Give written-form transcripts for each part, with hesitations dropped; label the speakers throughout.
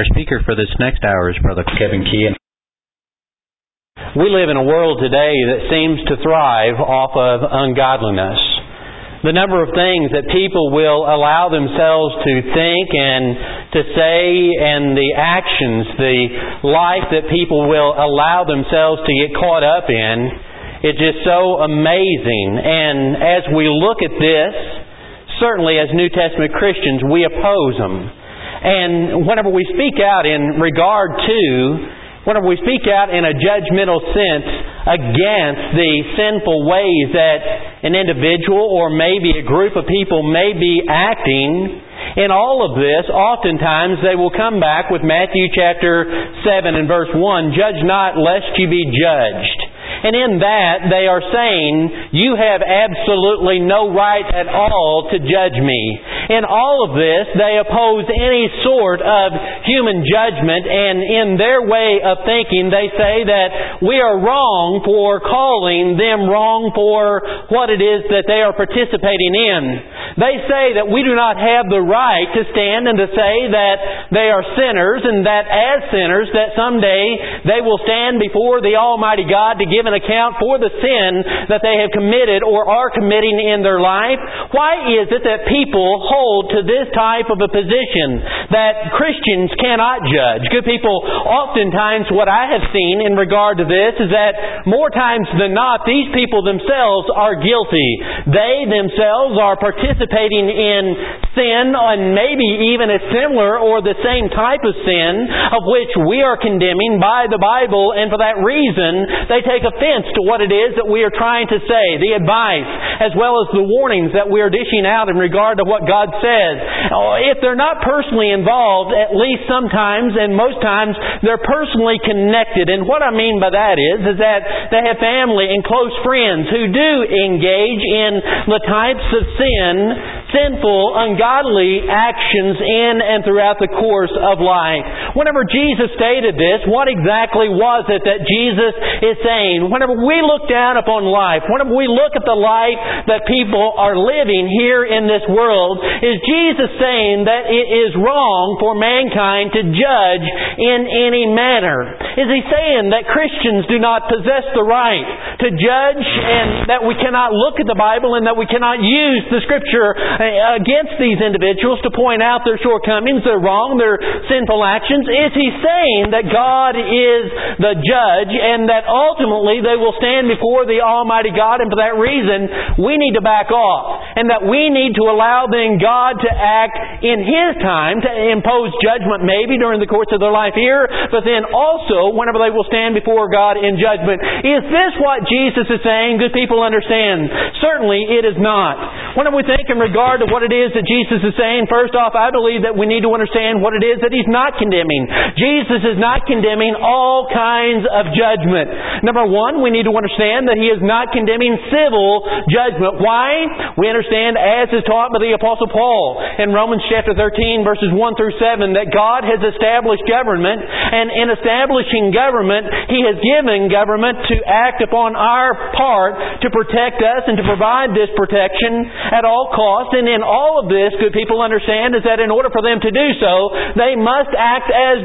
Speaker 1: Our speaker for this next hour is Brother Kevin Key.
Speaker 2: We live in a world today that seems to thrive off of ungodliness. The number of things that people will allow themselves to think and to say, and the actions, the life that people will allow themselves to get caught up in, it's just so amazing. And as we look at this, certainly as New Testament Christians, we oppose them. And whenever we speak out in a judgmental sense against the sinful ways that an individual or maybe a group of people may be acting, in all of this, oftentimes they will come back with Matthew chapter 7 and verse 1, "Judge not, lest you be judged." And in that, they are saying, you have absolutely no right at all to judge me. In all of this, they oppose any sort of human judgment, and in their way of thinking, they say that we are wrong for calling them wrong for what it is that they are participating in. They say that we do not have the right to stand and to say that they are sinners, and that as sinners, that someday they will stand before the Almighty God to give an account for the sin that they have committed or are committing in their life. Why is it that people hold to this type of a position that Christians cannot judge? Good people, oftentimes what I have seen in regard to this is that more times than not, these people themselves are guilty. They themselves are participating in sin, and maybe even a similar or the same type of sin of which we are condemning by the Bible, and for that reason they take offense to what it is that we are trying to say, the advice, as well as the warnings that we are dishing out in regard to what God says. If they're not personally involved, at least sometimes and most times they're personally connected. And what I mean by that is that they have family and close friends who do engage in the types of sinful, ungodly actions in and throughout the course of life. Whenever Jesus stated this, what exactly was it that Jesus is saying? Whenever we look down upon life, whenever we look at the life that people are living here in this world, is Jesus saying that it is wrong for mankind to judge in any manner? Is He saying that Christians do not possess the right to judge, and that we cannot look at the Bible and that we cannot use the Scripture against these individuals to point out their shortcomings, their wrong, their sinful actions? Is He saying that God is the judge and that ultimately they will stand before the Almighty God, and for that reason we need to back off, and that we need to allow then God to act in His time, to impose judgment maybe during the course of their life here, but then also whenever they will stand before God in judgment? Is this what Jesus is saying? Good people, understand, certainly it is not. Whenever we think in regard to what it is that Jesus is saying, first off, I believe that we need to understand what it is that He's not condemning. Jesus is not condemning all kinds of judgment. Number one, we need to understand that He is not condemning civil judgment. Why? We understand, as is taught by the Apostle Paul in Romans chapter 13, verses 1 through 7, that God has established government, and in establishing government, He has given government to act upon our part to protect us and to provide this protection at all costs. And in all of this, good people, understand, is that in order for them to do so, they must act as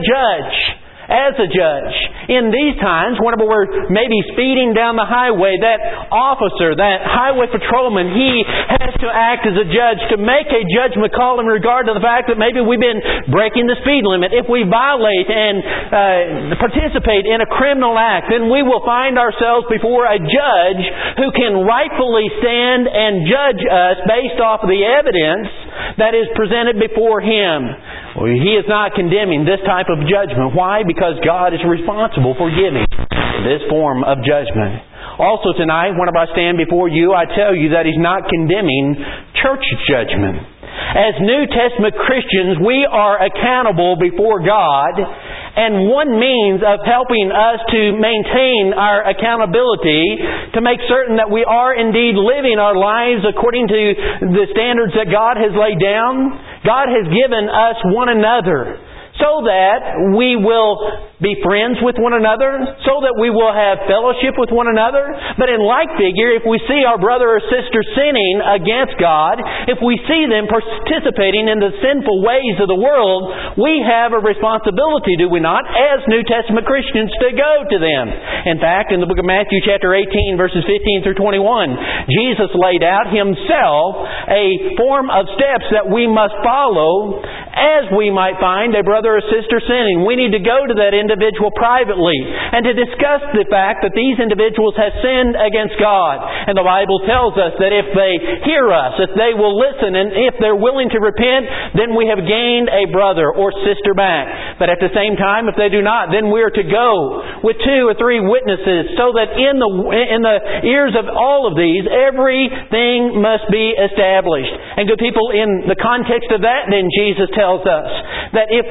Speaker 2: a judge. In these times, whenever we're maybe speeding down the highway, that officer, that highway patrolman, he has to act as a judge to make a judgment call in regard to the fact that maybe we've been breaking the speed limit. If we violate and participate in a criminal act, then we will find ourselves before a judge who can rightfully stand and judge us based off of the evidence that is presented before him. Well, He is not condemning this type of judgment. Why? Because God is responsible for giving this form of judgment. Also tonight, whenever I stand before you, I tell you that He's not condemning church judgment. As New Testament Christians, we are accountable before God, and one means of helping us to maintain our accountability, to make certain that we are indeed living our lives according to the standards that God has laid down, God has given us one another so that we will be friends with one another, so that we will have fellowship with one another. But in like figure, if we see our brother or sister sinning against God, if we see them participating in the sinful ways of the world, we have a responsibility, do we not, as New Testament Christians, to go to them. In fact, in the book of Matthew chapter 18, verses 15 through 21, Jesus laid out Himself a form of steps that we must follow as we might find a brother or sister sinning. We need to go to that individual privately and to discuss the fact that these individuals have sinned against God. And the Bible tells us that if they hear us, if they will listen, and if they're willing to repent, then we have gained a brother or sister back. But at the same time, if they do not, then we are to go with 2 or 3 witnesses, so that in the ears of all of these, everything must be established. And good people, in the context of that, then Jesus tells us that if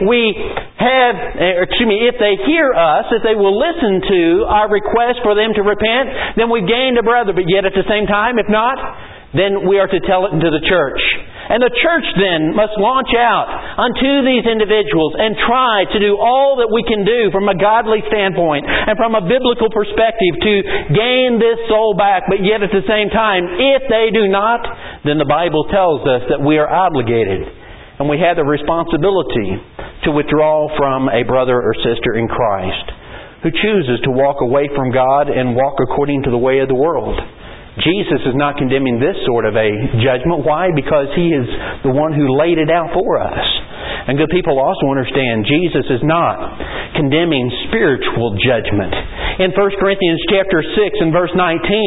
Speaker 2: they hear us, if they will listen to our request for them to repent, then we've gained a brother. But yet at the same time, if not, then we are to tell it to the church. And the church then must launch out unto these individuals and try to do all that we can do from a godly standpoint and from a biblical perspective to gain this soul back. But yet at the same time, if they do not, then the Bible tells us that we are obligated and we have the responsibility to withdraw from a brother or sister in Christ who chooses to walk away from God and walk according to the way of the world. Jesus is not condemning this sort of a judgment. Why? Because He is the one who laid it out for us. And good people also understand Jesus is not condemning spiritual judgment. In 1 Corinthians chapter 6 and verse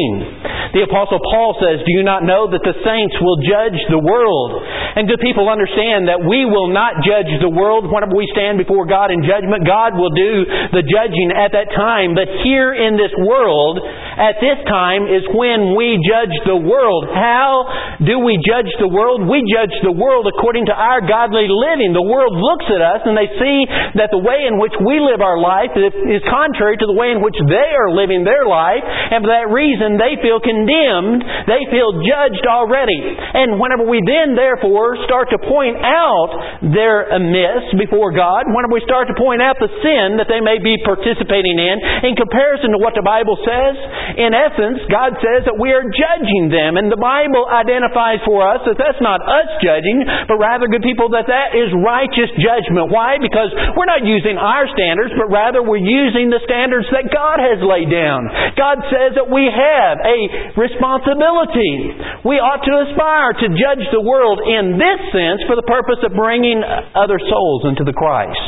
Speaker 2: 19, the Apostle Paul says, "Do you not know that the saints will judge the world?" And good people understand that we will not judge the world whenever we stand before God in judgment. God will do the judging at that time. But here in this world, at this time is when we judge the world. How do we judge the world? We judge the world according to our godly living. The world looks at us and they see that the way in which we live our life is contrary to the way in which they are living their life. And for that reason, they feel condemned. They feel judged already. And whenever we then, therefore, start to point out their amiss before God, whenever we start to point out the sin that they may be participating in comparison to what the Bible says, in essence, God says that we are judging them. And the Bible identifies for us that that's not us judging, but rather, good people, that is righteous judgment. Why? Because we're not using our standards, but rather we're using the standards that God has laid down. God says that we have a responsibility. We ought to aspire to judge the world in this sense for the purpose of bringing other souls into the Christ.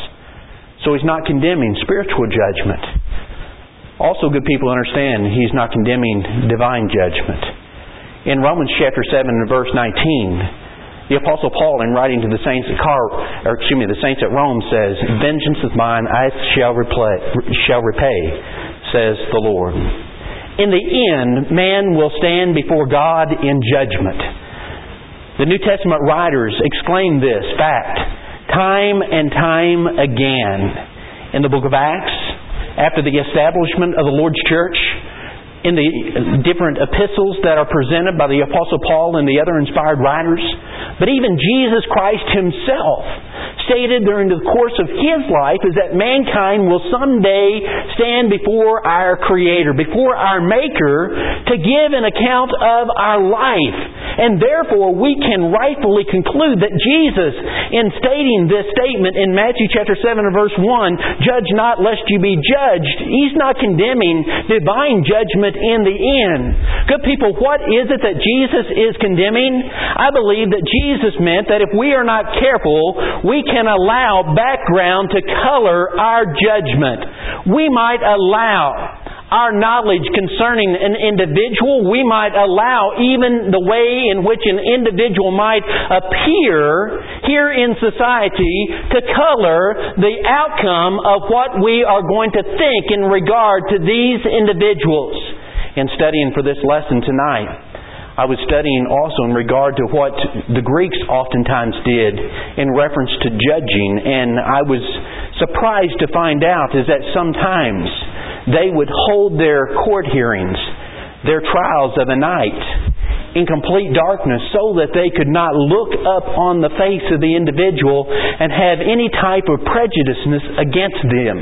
Speaker 2: So He's not condemning spiritual judgment. Also, good people understand He's not condemning divine judgment. In Romans chapter 7 and verse 19, the Apostle Paul, in writing to the saints at Rome, says, "Vengeance is mine, I shall repay, says the Lord." In the end, man will stand before God in judgment. The New Testament writers exclaim this fact time and time again. In the book of Acts, after the establishment of the Lord's church, in the different epistles that are presented by the Apostle Paul and the other inspired writers, but even Jesus Christ Himself stated during the course of His life is that mankind will someday stand before our Creator, before our Maker, to give an account of our life. And therefore we can rightfully conclude that Jesus, in stating this statement in Matthew chapter 7 and verse 1, "Judge not lest you be judged," He's not condemning divine judgment in the end. Good people, what is it that Jesus is condemning? I believe that Jesus meant that if we are not careful, we can allow background to color our judgment. We might allow our knowledge concerning an individual. We might allow even the way in which an individual might appear here in society to color the outcome of what we are going to think in regard to these individuals. In studying for this lesson tonight, I was studying also in regard to what the Greeks oftentimes did in reference to judging, and I was surprised to find out is that sometimes they would hold their court hearings, their trials of a night, in complete darkness so that they could not look up on the face of the individual and have any type of prejudiceness against them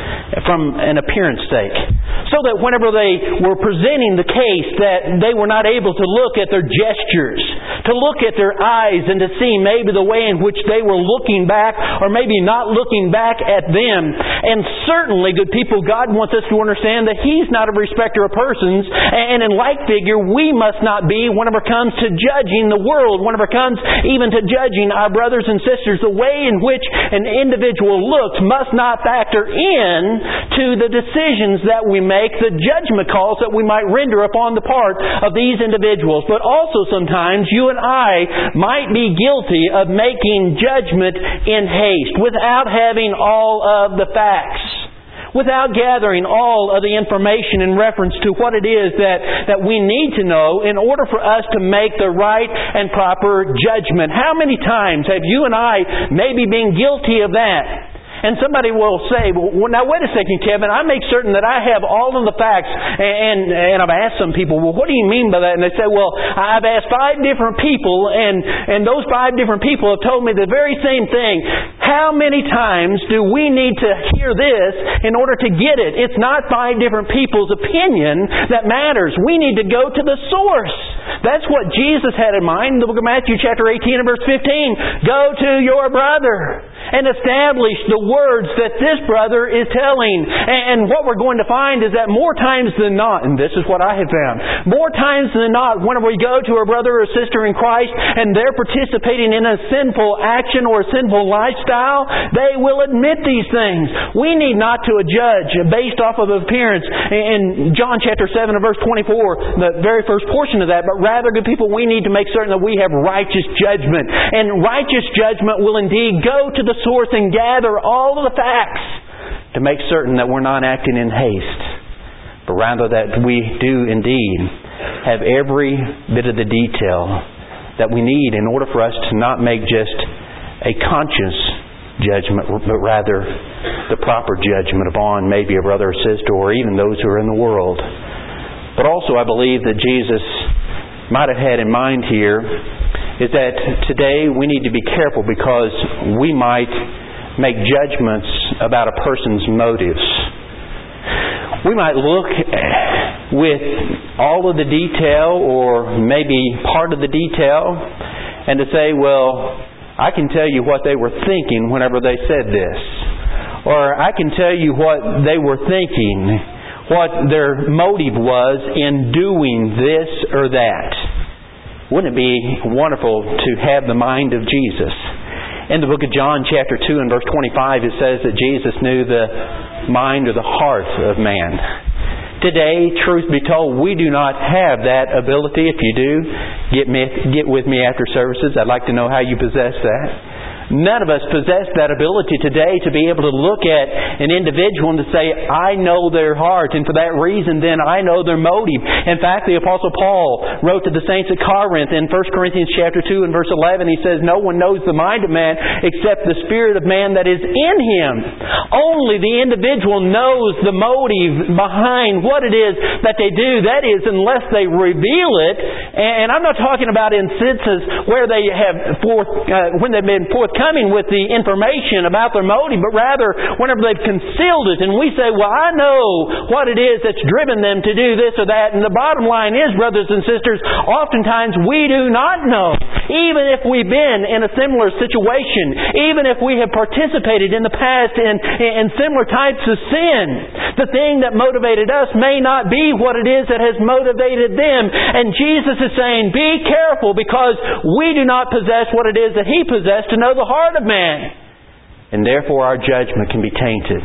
Speaker 2: from an appearance sake. So that whenever they were presenting the case, that they were not able to look at their gestures, to look at their eyes and to see maybe the way in which they were looking back or maybe not looking back at them. And certainly, good people, God wants us to understand that He's not a respecter of persons, and in like figure, we must not be whenever it comes to judging the world, whenever it comes even to judging our brothers and sisters. The way in which an individual looks must not factor in to the decisions that we make, the judgment calls that we might render upon the part of these individuals. But also sometimes you and I might be guilty of making judgment in haste, without having all of the facts, without gathering all of the information in reference to what it is that we need to know in order for us to make the right and proper judgment. How many times have you and I maybe been guilty of that? And somebody will say, well, now wait a second, Kevin, I make certain that I have all of the facts. And I've asked some people, well, what do you mean by that? And they say, well, I've asked 5 different people, and those 5 different people have told me the very same thing. How many times do we need to hear this in order to get it? It's not 5 different people's opinion that matters. We need to go to the source. That's what Jesus had in mind in the book of Matthew chapter 18 and verse 15. Go to your brother and establish the words that this brother is telling. And what we're going to find is that more times than not, and this is what I have found, more times than not, whenever we go to a brother or sister in Christ and they're participating in a sinful action or a sinful lifestyle, they will admit these things. We need not to judge based off of appearance. In John chapter 7 and verse 24, the very first portion of that, but rather, good people, we need to make certain that we have righteous judgment. And righteous judgment will indeed go to the source and gather all of the facts to make certain that we're not acting in haste, but rather that we do indeed have every bit of the detail that we need in order for us to not make just a conscious judgment, but rather the proper judgment upon maybe a brother or sister or even those who are in the world. But also I believe that Jesus might have had in mind here is that today we need to be careful because we might make judgments about a person's motives. We might look with all of the detail or maybe part of the detail and to say, well, I can tell you what they were thinking whenever they said this. Or I can tell you what they were thinking, what their motive was in doing this or that. Wouldn't it be wonderful to have the mind of Jesus? In the book of John chapter 2 and verse 25 it says that Jesus knew the mind or the heart of man. Today, truth be told, we do not have that ability. If you do, get with me after services. I'd like to know how you possess that. None of us possess that ability today to be able to look at an individual and to say, I know their heart, and for that reason then I know their motive. In fact, the Apostle Paul wrote to the saints at Corinth in 1 Corinthians chapter 2 and verse 11, he says, no one knows the mind of man except the spirit of man that is in him. Only the individual knows the motive behind what it is that they do. That is, unless they reveal it. And I'm not talking about instances where they have when they've been forthcoming with the information about their motive, but rather whenever they've concealed it and we say, well, I know what it is that's driven them to do this or that. And the bottom line is, brothers and sisters, oftentimes we do not know. Even if we've been in a similar situation, even if we have participated in the past in similar types of sin, the thing that motivated us may not be what it is that has motivated them. And Jesus is saying, be careful, because we do not possess what it is that He possessed to know the heart of man. And therefore our judgment can be tainted.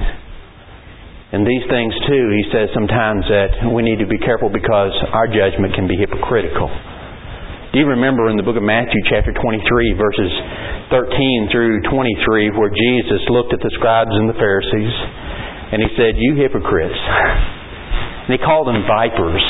Speaker 2: And these things too, he says sometimes that we need to be careful because our judgment can be hypocritical. Do you remember in the book of Matthew chapter 23 verses 13 through 23 where Jesus looked at the scribes and the Pharisees and He said, you hypocrites. And He called them vipers.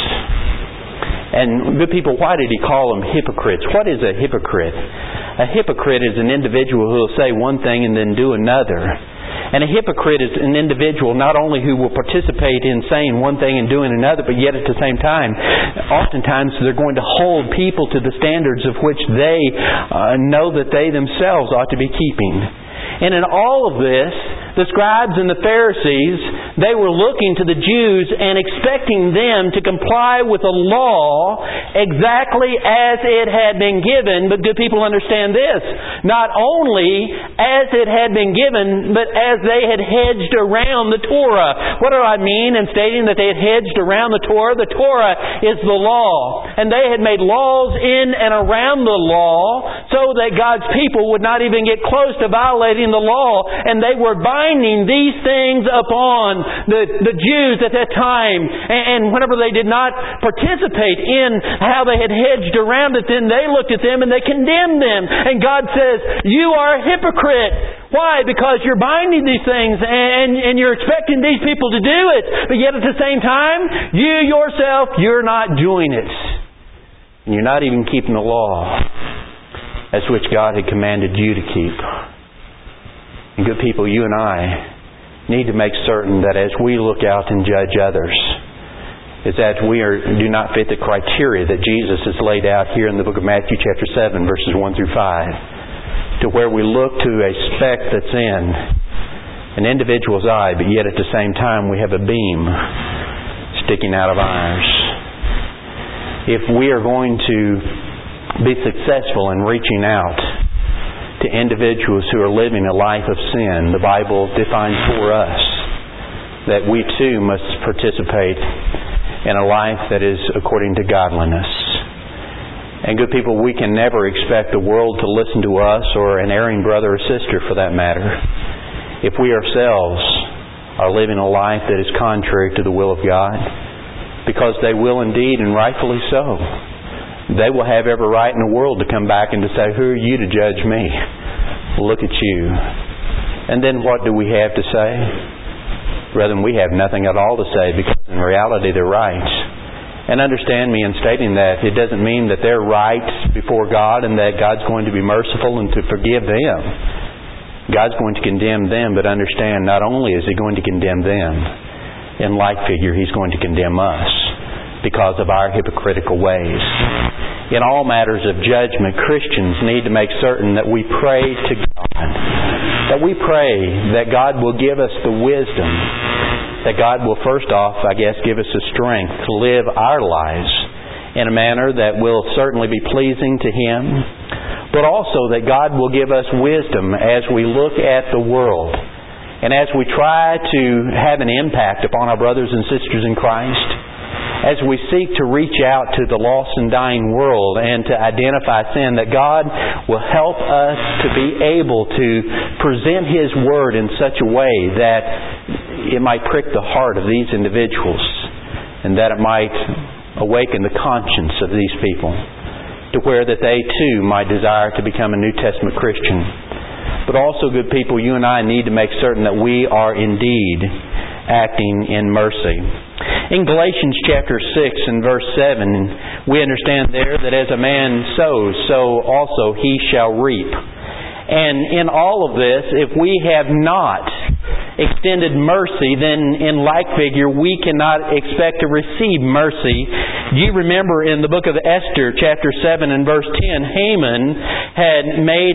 Speaker 2: And good people, why did He call them hypocrites? What is a hypocrite? A hypocrite is an individual who will say one thing and then do another. And a hypocrite is an individual not only who will participate in saying one thing and doing another, but yet at the same time, oftentimes they're going to hold people to the standards of which they know that they themselves ought to be keeping. And in all of this, the scribes and the Pharisees, they were looking to the Jews and expecting them to comply with the law exactly as it had been given. But good people, understand this. Not only as it had been given, but as they had hedged around the Torah. What do I mean in stating that they had hedged around the Torah? The Torah is the law. And they had made laws in and around the law so that God's people would not even get close to violating the law. And they were binding these things upon the Jews at that time. And whenever they did not participate in how they had hedged around it, then they looked at them and they condemned them. And God says, you are a hypocrite. Why? Because you're binding these things and you're expecting these people to do it. But yet at the same time, you yourself, you're not doing it. And you're not even keeping the law as which God had commanded you to keep. And good people, you and I need to make certain that as we look out and judge others, is that we do not fit the criteria that Jesus has laid out here in the book of Matthew chapter 7, verses 1 through 5, to where we look to a speck that's in an individual's eye, but yet at the same time we have a beam sticking out of ours. If we are going to be successful in reaching out to individuals who are living a life of sin, the Bible defines for us that we too must participate in a life that is according to godliness. And good people, we can never expect the world to listen to us, or an erring brother or sister for that matter, if we ourselves are living a life that is contrary to the will of God, because they will indeed, and rightfully so. They will have every right in the world to come back and to say, who are you to judge me? Look at you. And then what do we have to say? Rather than we have nothing at all to say, because in reality they're right. And understand me in stating that, it doesn't mean that they're right before God and that God's going to be merciful and to forgive them. God's going to condemn them, but understand, not only is He going to condemn them, in like figure He's going to condemn us because of our hypocritical ways. In all matters of judgment, Christians need to make certain that we pray to God. That we pray that God will give us the wisdom. That God will first off, give us the strength to live our lives in a manner that will certainly be pleasing to Him. But also that God will give us wisdom as we look at the world. And as we try to have an impact upon our brothers and sisters in Christ, as we seek to reach out to the lost and dying world and to identify sin, that God will help us to be able to present His Word in such a way that it might prick the heart of these individuals and that it might awaken the conscience of these people to where that they too might desire to become a New Testament Christian. But also, good people, you and I need to make certain that we are indeed acting in mercy. In Galatians chapter 6 and verse 7, we understand there that as a man sows, so also he shall reap. And in all of this, if we have not extended mercy, then in like figure, we cannot expect to receive mercy. Do you remember in the book of Esther, chapter 7 and verse 10, Haman had made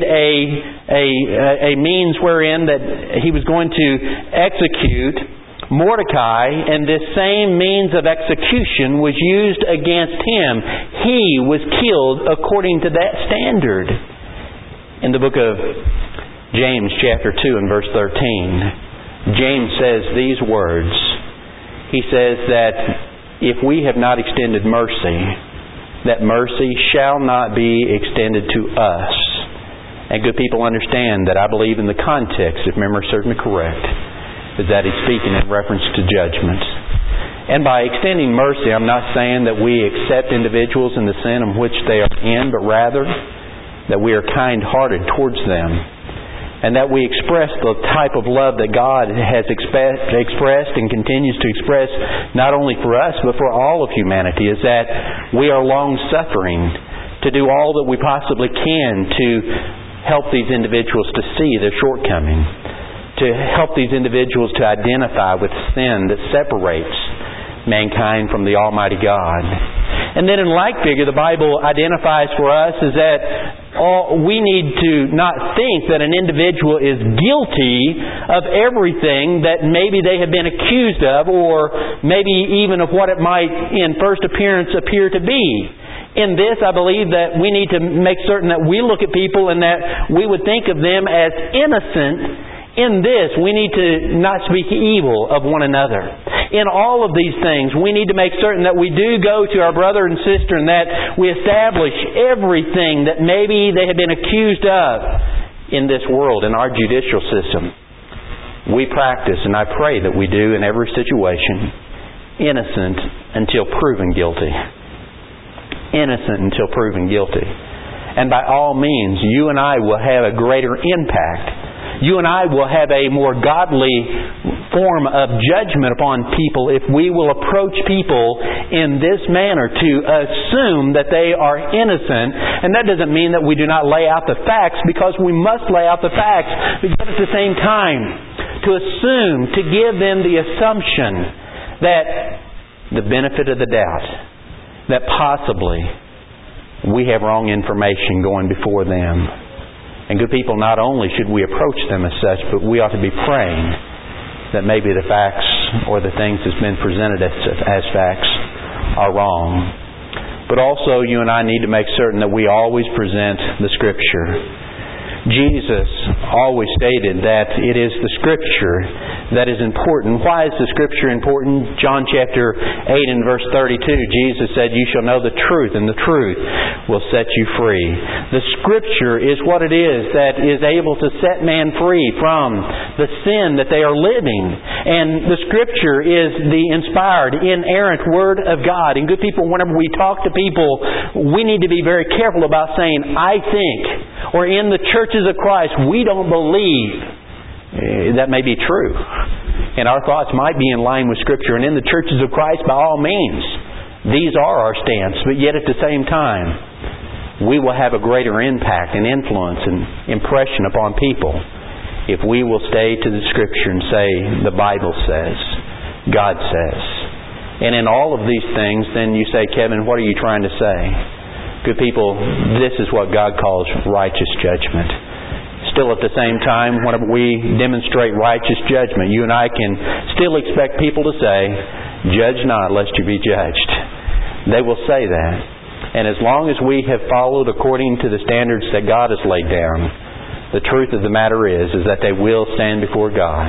Speaker 2: a means wherein that he was going to execute Mordecai, and this same means of execution was used against him. He was killed according to that standard. In the book of James chapter 2 and verse 13, James says these words. He says that if we have not extended mercy, that mercy shall not be extended to us. And good people, understand that I believe in the context, if memory serves me correct, is that He's speaking in reference to judgment. And by extending mercy, I'm not saying that we accept individuals in the sin in which they are in, but rather that we are kind-hearted towards them. And that we express the type of love that God has expressed and continues to express not only for us, but for all of humanity, is that we are long-suffering to do all that we possibly can to help these individuals to see their shortcoming. to help these individuals to identify with sin that separates mankind from the Almighty God. And then in like figure, the Bible identifies for us is that we need to not think that an individual is guilty of everything that maybe they have been accused of, or maybe even of what it might in first appearance appear to be. In this, I believe that we need to make certain that we look at people and that we would think of them as innocent. In this, we need to not speak evil of one another. In all of these things, we need to make certain that we do go to our brother and sister and that we establish everything that maybe they have been accused of in this world, in our judicial system. We practice, and I pray that we do in every situation, innocent until proven guilty. Innocent until proven guilty. And by all means, you and I will have a greater impact. You and I will have a more godly form of judgment upon people if we will approach people in this manner to assume that they are innocent. And that doesn't mean that we do not lay out the facts, because we must lay out the facts, but yet at the same time to assume, to give them the assumption that the benefit of the doubt, that possibly we have wrong information going before them. And good people, not only should we approach them as such, but we ought to be praying that maybe the facts or the things that's been presented as facts are wrong. But also, you and I need to make certain that we always present the Scripture. Jesus always stated that it is the Scripture that is important. Why is the Scripture important? John chapter 8 and verse 32, Jesus said, "You shall know the truth, and the truth will set you free." The Scripture is what it is that is able to set man free from the sin that they are living. And the Scripture is the inspired, inerrant Word of God. And good people, whenever we talk to people, we need to be very careful about saying, "I think," or "in the churches of Christ, we don't believe." That may be true. And our thoughts might be in line with Scripture. And in the churches of Christ, by all means, these are our stance. But yet at the same time, we will have a greater impact and influence and impression upon people if we will stay to the Scripture and say, the Bible says, God says. And in all of these things, then you say, "Kevin, what are you trying to say?" Good people, this is what God calls righteous judgment. Still at the same time, whenever we demonstrate righteous judgment, you and I can still expect people to say, "Judge not, lest you be judged." They will say that. And as long as we have followed according to the standards that God has laid down, the truth of the matter is that they will stand before God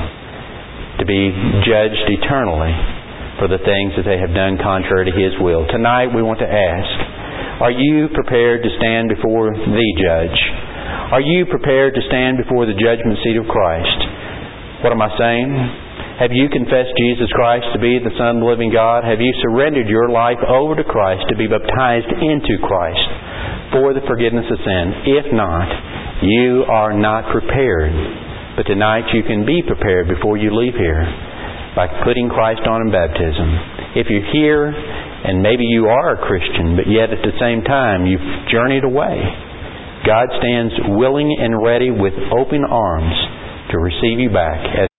Speaker 2: to be judged eternally for the things that they have done contrary to His will. Tonight we want to ask, are you prepared to stand before the Judge? Are you prepared to stand before the judgment seat of Christ? What am I saying? Have you confessed Jesus Christ to be the Son of the living God? Have you surrendered your life over to Christ to be baptized into Christ for the forgiveness of sin? If not, you are not prepared. But tonight you can be prepared before you leave here by putting Christ on in baptism. If you're here and maybe you are a Christian, but yet at the same time you've journeyed away, God stands willing and ready with open arms to receive you back as